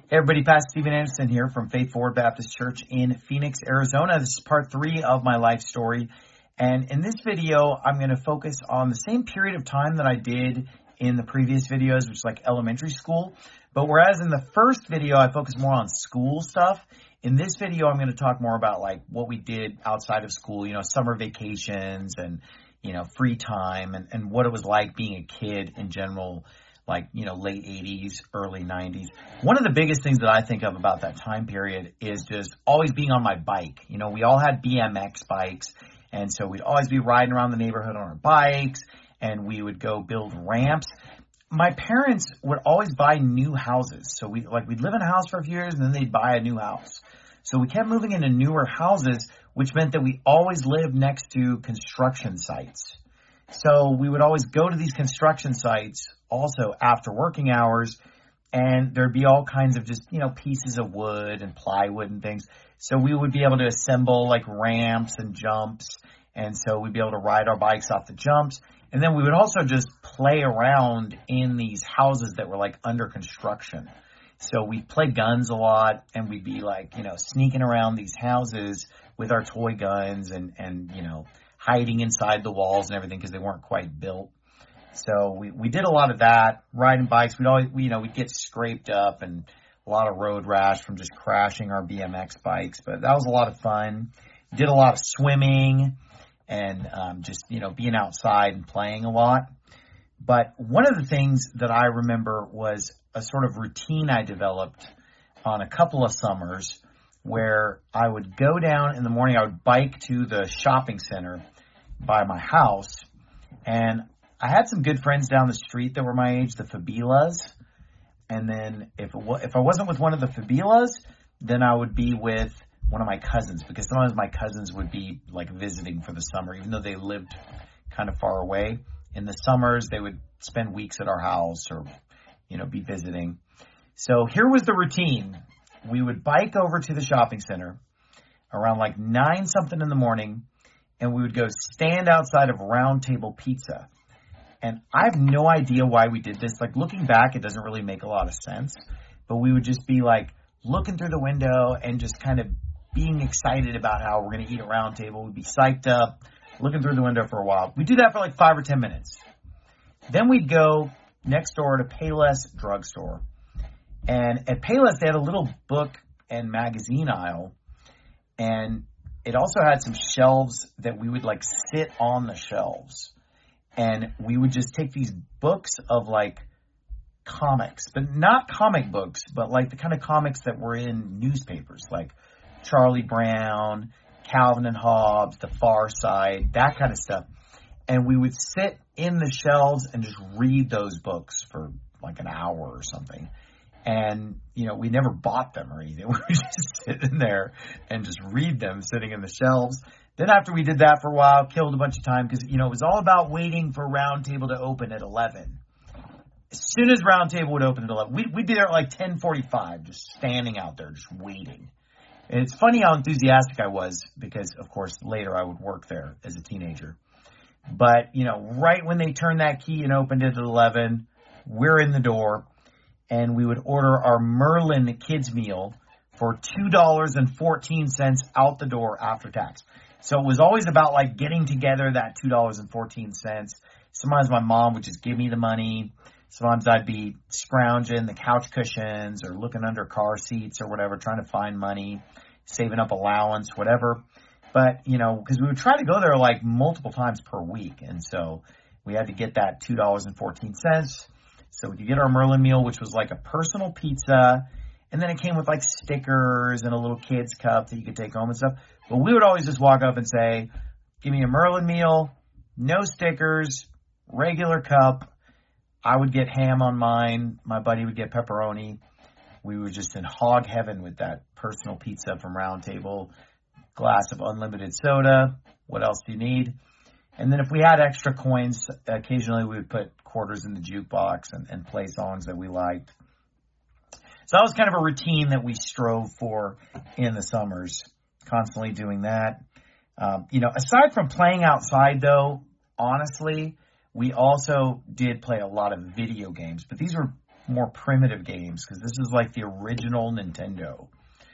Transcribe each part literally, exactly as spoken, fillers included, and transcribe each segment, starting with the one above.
Hey everybody, Pastor Steven Anderson here from Faith Forward Baptist Church in Phoenix, Arizona. This is part three of my life story. And in this video, I'm going to focus on the same period of time that I did in the previous videos, which is like elementary school. But whereas in the first video, I focused more on school stuff, in this video, I'm going to talk more about like what we did outside of school, you know, summer vacations and, you know, free time and, and what it was like being a kid in general, like, you know, late eighties, early nineties. One of the biggest things that I think of about that time period is just always being on my bike. You know, we all had B M X bikes, and so we'd always be riding around the neighborhood on our bikes, and we would go build ramps. My parents would always buy new houses. So we like we'd live in a house for a few years, and then they'd buy a new house. So we kept moving into newer houses, which meant that we always lived next to construction sites. So we would always go to these construction sites also after working hours, and there'd be all kinds of just, you know, pieces of wood and plywood and things. So we would be able to assemble like ramps and jumps. And so we'd be able to ride our bikes off the jumps. And then we would also just play around in these houses that were like under construction. So we'd play guns a lot, and we'd be like, you know, sneaking around these houses with our toy guns and, and, you know, hiding inside the walls and everything because they weren't quite built. So we, we did a lot of that, riding bikes. We'd always, we, you know, we'd get scraped up and a lot of road rash from just crashing our B M X bikes. But that was a lot of fun. Did a lot of swimming and um, just, you know, being outside and playing a lot. But one of the things that I remember was a sort of routine I developed on a couple of summers where I would go down in the morning. I would bike to the shopping center by my house, and I had some good friends down the street that were my age, the Fabilas. And then if it wa- if I wasn't with one of the Fabilas, then I would be with one of my cousins, because sometimes my cousins would be like visiting for the summer, even though they lived kind of far away. In the summers, they would spend weeks at our house or, you know, be visiting. So here was the routine. We would bike over to the shopping center around like nine something in the morning, and we would go stand outside of Round Table Pizza. And I have no idea why we did this. Like, looking back, it doesn't really make a lot of sense. But we would just be like looking through the window and just kind of being excited about how we're going to eat at Round Table. We'd be psyched up, looking through the window for a while. We'd do that for like five or ten minutes. Then we'd go next door to Payless Drugstore. And at Payless, they had a little book and magazine aisle. And it also had some shelves that we would like sit on the shelves. And we would just take these books of like comics, but not comic books, but like the kind of comics that were in newspapers, like Charlie Brown, Calvin and Hobbes, The Far Side, that kind of stuff. And we would sit in the shelves and just read those books for like an hour or something. And, you know, we never bought them or anything. We would just sit in there and just read them sitting in the shelves. Then after we did that for a while, killed a bunch of time because, you know, it was all about waiting for Round Table to open at eleven. As soon as Round Table would open at eleven, we'd, we'd be there at like ten forty-five, just standing out there, just waiting. And it's funny how enthusiastic I was because, of course, later I would work there as a teenager. But, you know, right when they turned that key and opened it at eleven, we're in the door, and we would order our Merlin kids meal for two dollars and fourteen cents out the door after tax. So it was always about like getting together that two dollars and fourteen cents. Sometimes my mom would just give me the money. Sometimes I'd be scrounging the couch cushions or looking under car seats or whatever, trying to find money, saving up allowance, whatever. But, you know, because we would try to go there like multiple times per week. And so we had to get that two dollars and fourteen cents. So we could get our Merlin meal, which was like a personal pizza. And then it came with like stickers and a little kid's cup that you could take home and stuff. But we would always just walk up and say, give me a Merlin meal, no stickers, regular cup. I would get ham on mine. My buddy would get pepperoni. We were just in hog heaven with that personal pizza from Round Table, glass of unlimited soda. What else do you need? And then if we had extra coins, occasionally we would put quarters in the jukebox and, and play songs that we liked. So that was kind of a routine that we strove for in the summers, constantly doing that. Um, you know, aside from playing outside, though, honestly, we also did play a lot of video games. But these were more primitive games because this is like the original Nintendo.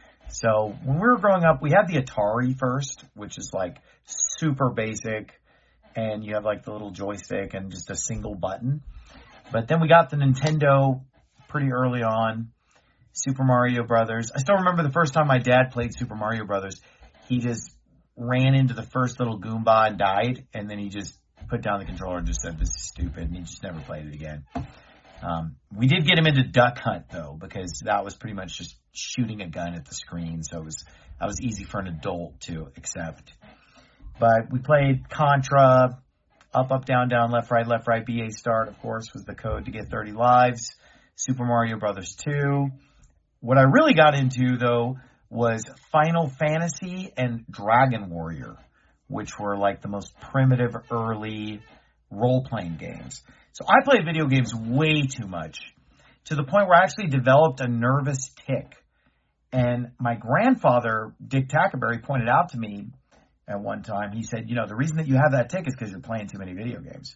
So when we were growing up, we had the Atari first, which is like super basic, and you have like the little joystick and just a single button. But then we got the Nintendo pretty early on, Super Mario Brothers. I still remember the first time my dad played Super Mario Brothers. He just ran into the first little Goomba and died, and then he just put down the controller and just said, "This is stupid," and he just never played it again. Um, we did get him into Duck Hunt, though, because that was pretty much just shooting a gun at the screen, so it was that was easy for an adult to accept. But we played Contra, up, up, down, down, left, right, left, right, B A start, of course, was the code to get thirty lives. Super Mario Brothers two. What I really got into, though, was Final Fantasy and Dragon Warrior, which were like the most primitive early role-playing games. So I played video games way too much, to the point where I actually developed a nervous tic. And my grandfather, Dick Tackerberry, pointed out to me at one time, he said, you know, the reason that you have that tic is because you're playing too many video games.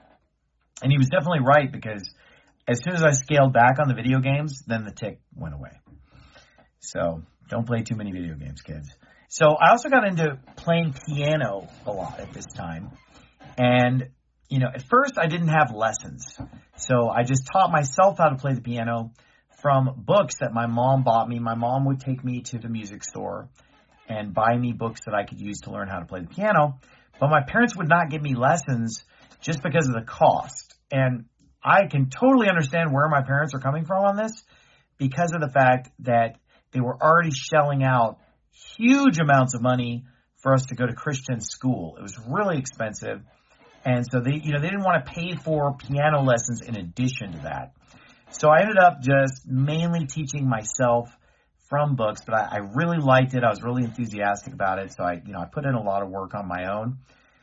And he was definitely right, because as soon as I scaled back on the video games, then the tic went away. So don't play too many video games, kids. So I also got into playing piano a lot at this time. And, you know, at first I didn't have lessons. So I just taught myself how to play the piano from books that my mom bought me. My mom would take me to the music store and buy me books that I could use to learn how to play the piano. But my parents would not give me lessons just because of the cost. And I can totally understand where my parents are coming from on this, because of the fact that they were already shelling out huge amounts of money for us to go to Christian school. It was really expensive. And so they, you know, they didn't want to pay for piano lessons in addition to that. So I ended up just mainly teaching myself from books, but I, I really liked it. I was really enthusiastic about it. So I, you know, I put in a lot of work on my own.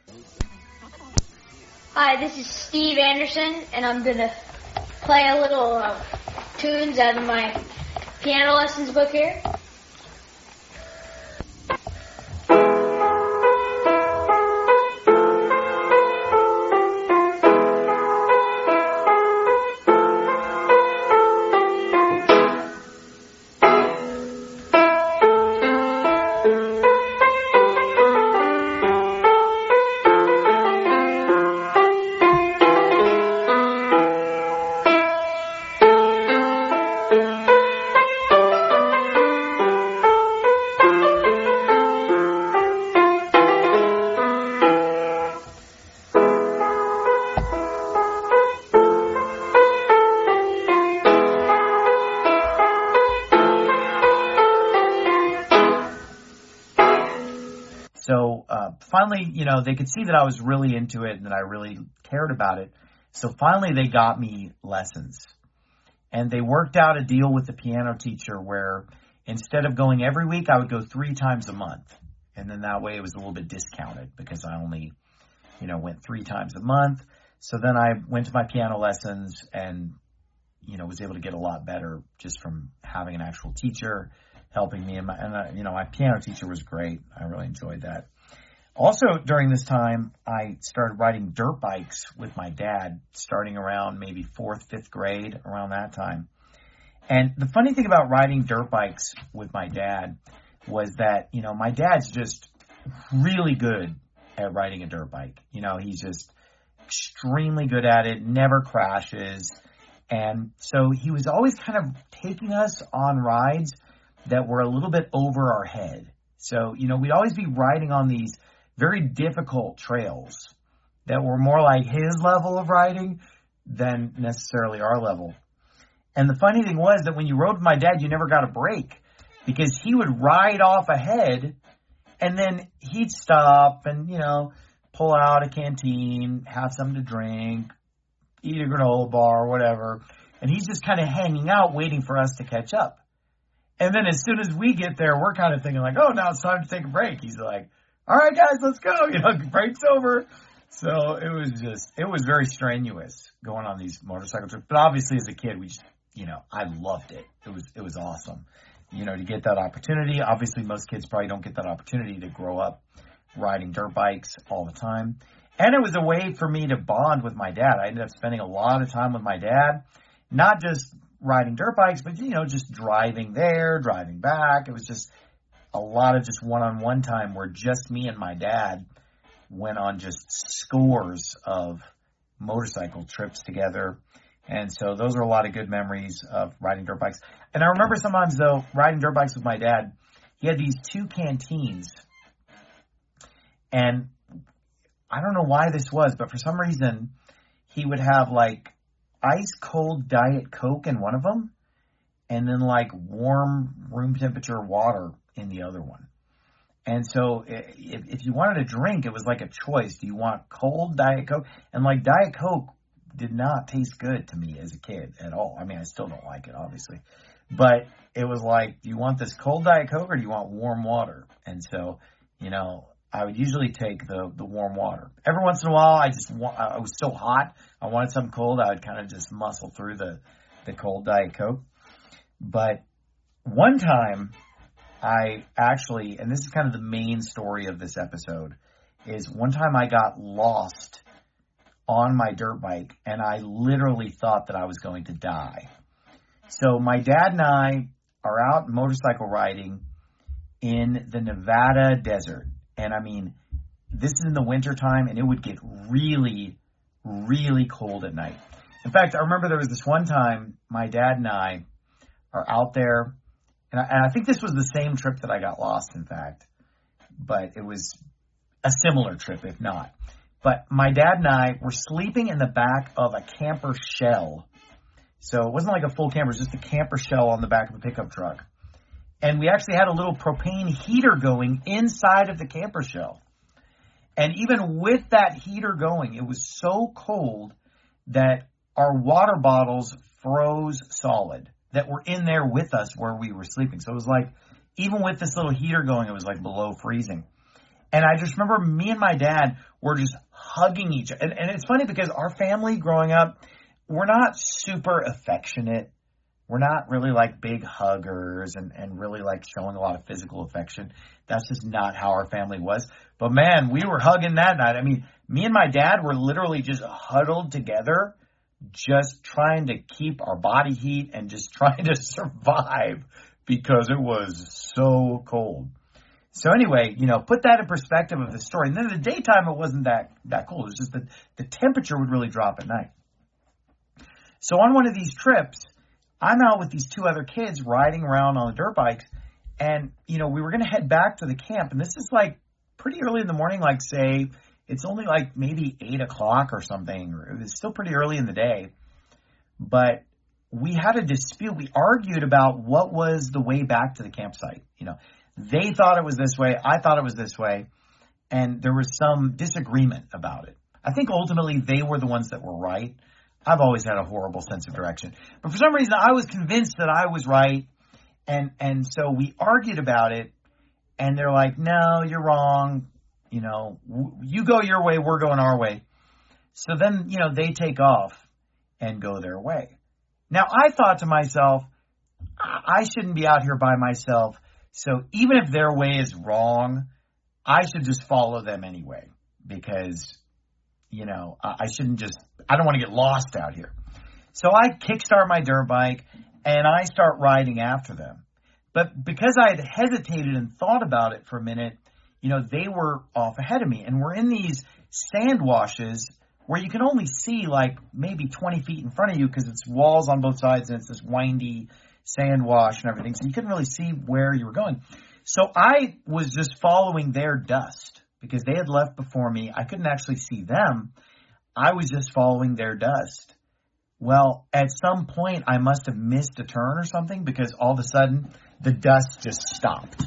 Hi, this is Steve Anderson, and I'm going to play a little uh, tunes out of my piano lessons book here. So uh, finally, you know, they could see that I was really into it and that I really cared about it. So finally, they got me lessons. And they worked out a deal with the piano teacher where instead of going every week, I would go three times a month. And then that way it was a little bit discounted because I only, you know, went three times a month. So then I went to my piano lessons and, you know, was able to get a lot better just from having an actual teacher helping me. And, my, and uh, you know, my piano teacher was great. I really enjoyed that. Also, during this time, I started riding dirt bikes with my dad, starting around maybe fourth, fifth grade, around that time. And the funny thing about riding dirt bikes with my dad was that, you know, my dad's just really good at riding a dirt bike. You know, he's just extremely good at it, never crashes. And so he was always kind of taking us on rides that were a little bit over our head. So, you know, we'd always be riding on these very difficult trails that were more like his level of riding than necessarily our level. And the funny thing was that when you rode with my dad, you never got a break because he would ride off ahead and then he'd stop and, you know, pull out a canteen, have something to drink, eat a granola bar or whatever. And he's just kind of hanging out waiting for us to catch up. And then as soon as we get there, we're kind of thinking like, oh, now it's time to take a break. He's like, all right, guys, let's go. You know, break's over. So it was just, it was very strenuous going on these motorcycle trips. But obviously as a kid, we just, you know, I loved it. It was, it was awesome, you know, to get that opportunity. Obviously most kids probably don't get that opportunity to grow up riding dirt bikes all the time. And it was a way for me to bond with my dad. I ended up spending a lot of time with my dad. not just riding dirt bikes, but, you know, just driving there, driving back. It was just a lot of just one-on-one time where just me and my dad went on just scores of motorcycle trips together. And so those are a lot of good memories of riding dirt bikes. And I remember sometimes, though, riding dirt bikes with my dad, he had these two canteens. And I don't know why this was, but for some reason, he would have like ice cold Diet Coke in one of them, and then like warm room temperature water in the other one. And so if, if you wanted a drink, it was like a choice. Do you want cold Diet Coke? And like Diet Coke did not taste good to me as a kid at all. I mean, I still don't like it, obviously. But it was like, do you want this cold Diet Coke or do you want warm water? And so, you know, I would usually take the, the warm water. Every once in a while, I just wa- I was so hot, I wanted something cold. I would kind of just muscle through the, the cold Diet Coke. But one time, I actually, and this is kind of the main story of this episode, is one time I got lost on my dirt bike, and I literally thought that I was going to die. So my dad and I are out motorcycle riding in the Nevada desert. And I mean, this is in the wintertime, and it would get really, really cold at night. In fact, I remember there was this one time my dad and I are out there, and I, and I think this was the same trip that I got lost, in fact. But it was a similar trip, if not. But my dad and I were sleeping in the back of a camper shell. So it wasn't like a full camper, it was just a camper shell on the back of a pickup truck. And we actually had a little propane heater going inside of the camper shell. And even with that heater going, it was so cold that our water bottles froze solid that were in there with us where we were sleeping. So it was like, even with this little heater going, it was like below freezing. And I just remember me and my dad were just hugging each other. And, and it's funny because our family growing up, we're not super affectionate. We're not really like big huggers and, and really like showing a lot of physical affection. That's just not how our family was. But man, we were hugging that night. I mean, me and my dad were literally just huddled together, just trying to keep our body heat and just trying to survive because it was so cold. So anyway, you know, put that in perspective of the story. And then in the daytime, it wasn't that, that cold. It was just that the temperature would really drop at night. So on one of these trips, I'm out with these two other kids riding around on the dirt bikes. And, you know, we were going to head back to the camp. And this is like pretty early in the morning, like say it's only like maybe eight o'clock or something. It was still pretty early in the day. But we had a dispute. We argued about what was the way back to the campsite. You know, they thought it was this way. I thought it was this way. And there was some disagreement about it. I think ultimately they were the ones that were right. I've always had a horrible sense of direction. But for some reason, I was convinced that I was right. And and so we argued about it. And they're like, no, you're wrong. You know, w- you go your way, we're going our way. So then, you know, they take off and go their way. Now, I thought to myself, I shouldn't be out here by myself. So even if their way is wrong, I should just follow them anyway. Because, you know, I shouldn't just, I don't want to get lost out here. So I kickstart my dirt bike and I start riding after them. But because I had hesitated and thought about it for a minute, you know, they were off ahead of me. And we're in these sand washes where you can only see like maybe twenty feet in front of you because it's walls on both sides and it's this windy sand wash and everything. So you couldn't really see where you were going. So I was just following their dust because they had left before me. I couldn't actually see them. I was just following their dust. Well, at some point, I must have missed a turn or something because all of a sudden, the dust just stopped.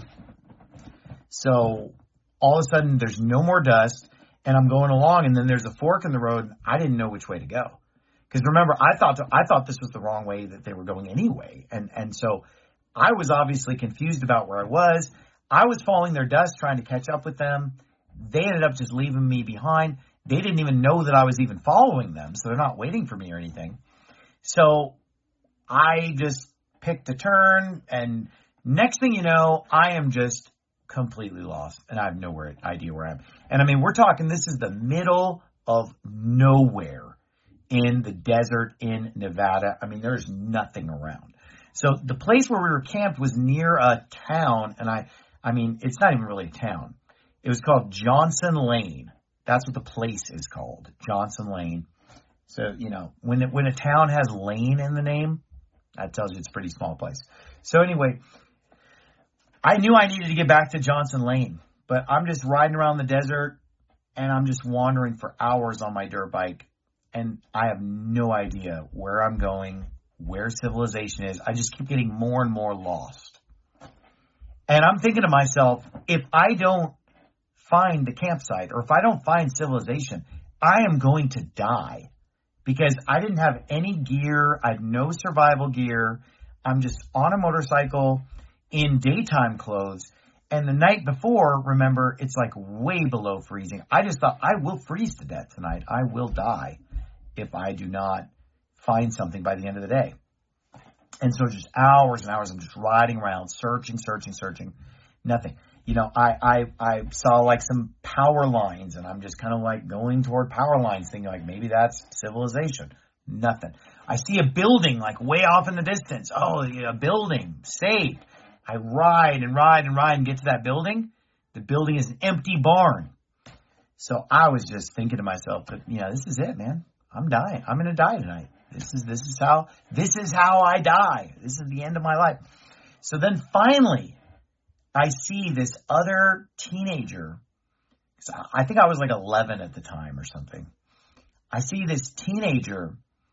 So all of a sudden, there's no more dust, and I'm going along, and then there's a fork in the road, and I didn't know which way to go. Because remember, I thought to, I thought this was the wrong way that they were going anyway. And, and so I was obviously confused about where I was. I was following their dust, trying to catch up with them. They ended up just leaving me behind. They didn't even know that I was even following them, so they're not waiting for me or anything. So I just picked a turn, and next thing you know, I am just completely lost, and I have no idea where I am. And I mean, we're talking, this is the middle of nowhere in the desert in Nevada. I mean, there's nothing around. So the place where we were camped was near a town, and I, I mean, it's not even really a town. It was called Johnson Lane. That's what the place is called, Johnson Lane. So, you know, when it, when a town has Lane in the name, that tells you it's a pretty small place. So anyway, I knew I needed to get back to Johnson Lane, but I'm just riding around the desert, and I'm just wandering for hours on my dirt bike, and I have no idea where I'm going, where civilization is. I just keep getting more and more lost. And I'm thinking to myself, if I don't find the campsite, or if I don't find civilization, I am going to die. Because I didn't have any gear. I had no survival gear. I'm just on a motorcycle in daytime clothes. And the night before, remember, it's like way below freezing. I just thought, I will freeze to death tonight. I will die if I do not find something by the end of the day. And so just hours and hours, I'm just riding around, searching, searching, searching. Nothing. You know, I, I, I saw like some power lines, and I'm just kind of like going toward power lines, thinking like maybe that's civilization. Nothing. I see a building like way off in the distance. Oh, a building, safe. I ride and ride and ride and get to that building. The building is an empty barn. So I was just thinking to myself, but you know, this is it, man. I'm dying. I'm going to die tonight. This is, this is how, this is how I die. This is the end of my life. So then finally, I see this other teenager. I think I was like eleven at the time or something. I see this teenager,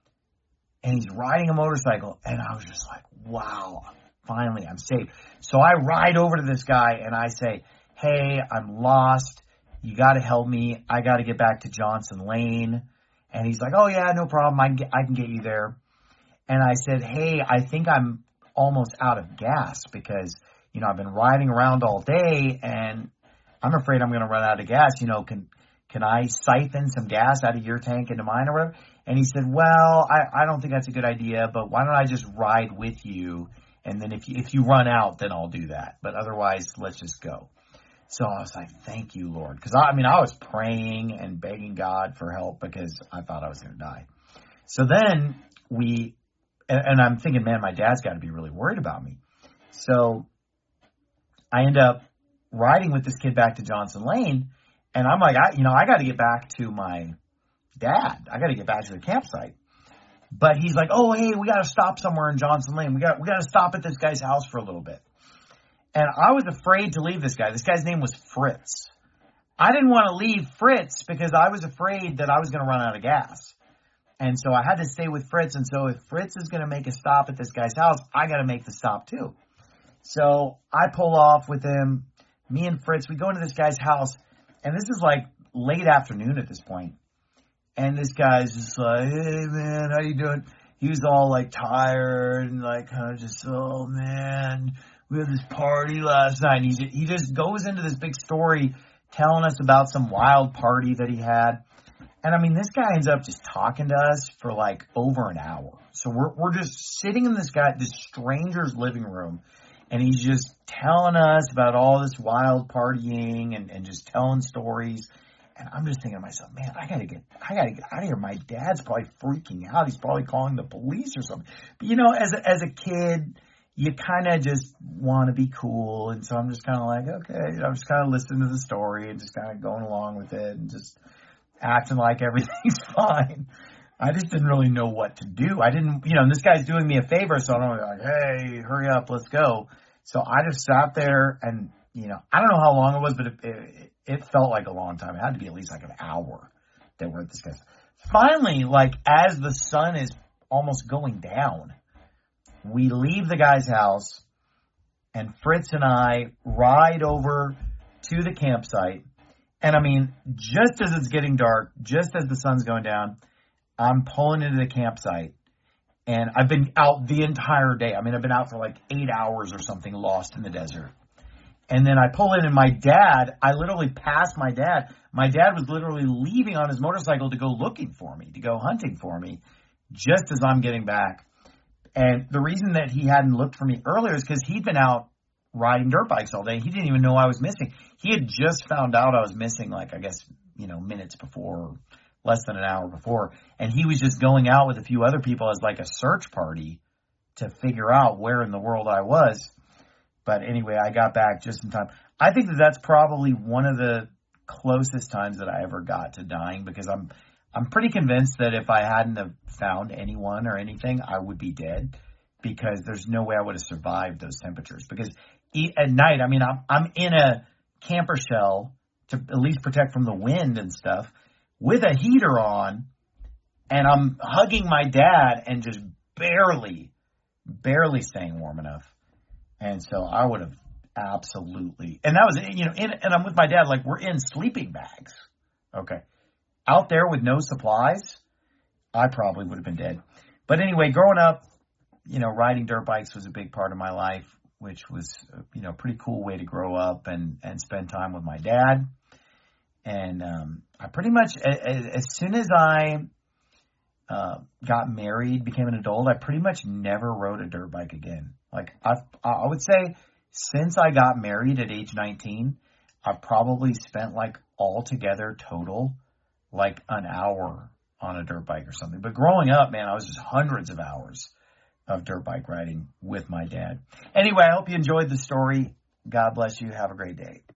and he's riding a motorcycle, and I was just like, wow, finally I'm safe. So I ride over to this guy, and I say, hey, I'm lost. You got to help me. I got to get back to Johnson Lane. And he's like, oh, yeah, no problem. I can get, I can get you there. And I said, hey, I think I'm almost out of gas because, you know, I've been riding around all day, and I'm afraid I'm going to run out of gas. You know, can can I siphon some gas out of your tank into mine or whatever? And he said, well, I, I don't think that's a good idea, but why don't I just ride with you? And then if you, if you run out, then I'll do that. But otherwise, let's just go. So I was like, thank you, Lord. Because, I, I mean, I was praying and begging God for help because I thought I was going to die. So then we, and, and I'm thinking, man, my dad's got to be really worried about me. So I end up riding with this kid back to Johnson Lane. And I'm like, I, you know, I got to get back to my dad. I got to get back to the campsite. But he's like, oh, hey, we got to stop somewhere in Johnson Lane. We got we got to stop at this guy's house for a little bit. And I was afraid to leave this guy. This guy's name was Fritz. I didn't want to leave Fritz because I was afraid that I was going to run out of gas. And so I had to stay with Fritz. And so if Fritz is going to make a stop at this guy's house, I got to make the stop too. So I pull off with him. Me and Fritz, we go into this guy's house. And this is like late afternoon at this point. And this guy's just like, hey, man, how you doing? He was all like tired and like kind of just, oh, man, we had this party last night. And he, he just goes into this big story telling us about some wild party that he had. And I mean, this guy ends up just talking to us for like over an hour. So we're we're just sitting in this guy, this stranger's living room. And he's just telling us about all this wild partying and, and just telling stories. And I'm just thinking to myself, man, I gotta get, I gotta get out of here. My dad's probably freaking out. He's probably calling the police or something. But you know, as a, as a kid, you kind of just want to be cool. And so I'm just kind of like, okay, you know, I'm just kind of listening to the story and just kind of going along with it and just acting like everything's fine. I just didn't really know what to do. I didn't, you know, and this guy's doing me a favor, so I'm like, hey, hurry up, let's go. So I just sat there and, you know, I don't know how long it was, but it, it, it felt like a long time. It had to be at least like an hour that we're at this guy's. Finally, like as the sun is almost going down, we leave the guy's house and Fritz and I ride over to the campsite. And I mean, just as it's getting dark, just as the sun's going down, I'm pulling into the campsite, and I've been out the entire day. I mean, I've been out for like eight hours or something, lost in the desert. And then I pull in, and my dad, I literally passed my dad. My dad was literally leaving on his motorcycle to go looking for me, to go hunting for me, just as I'm getting back. And the reason that he hadn't looked for me earlier is because he'd been out riding dirt bikes all day. He didn't even know I was missing. He had just found out I was missing, like, I guess, you know, minutes before, less than an hour before. And he was just going out with a few other people as like a search party to figure out where in the world I was. But anyway, I got back just in time. I think that that's probably one of the closest times that I ever got to dying, because I'm I'm pretty convinced that if I hadn't have found anyone or anything, I would be dead, because there's no way I would have survived those temperatures. Because at night, I mean, I'm, I'm in a camper shell to at least protect from the wind and stuff with a heater on, and I'm hugging my dad and just barely, barely staying warm enough. And so I would have absolutely, and that was, you know, in, and I'm with my dad, like we're in sleeping bags. Okay. Out there with no supplies, I probably would have been dead. But anyway, growing up, you know, riding dirt bikes was a big part of my life, which was, you know, a pretty cool way to grow up and, and spend time with my dad. And um, I pretty much, as, as soon as I uh, got married, became an adult, I pretty much never rode a dirt bike again. Like, I've, I would say since I got married at age nineteen, I've probably spent like altogether total like an hour on a dirt bike or something. But growing up, man, I was just hundreds of hours of dirt bike riding with my dad. Anyway, I hope you enjoyed the story. God bless you. Have a great day.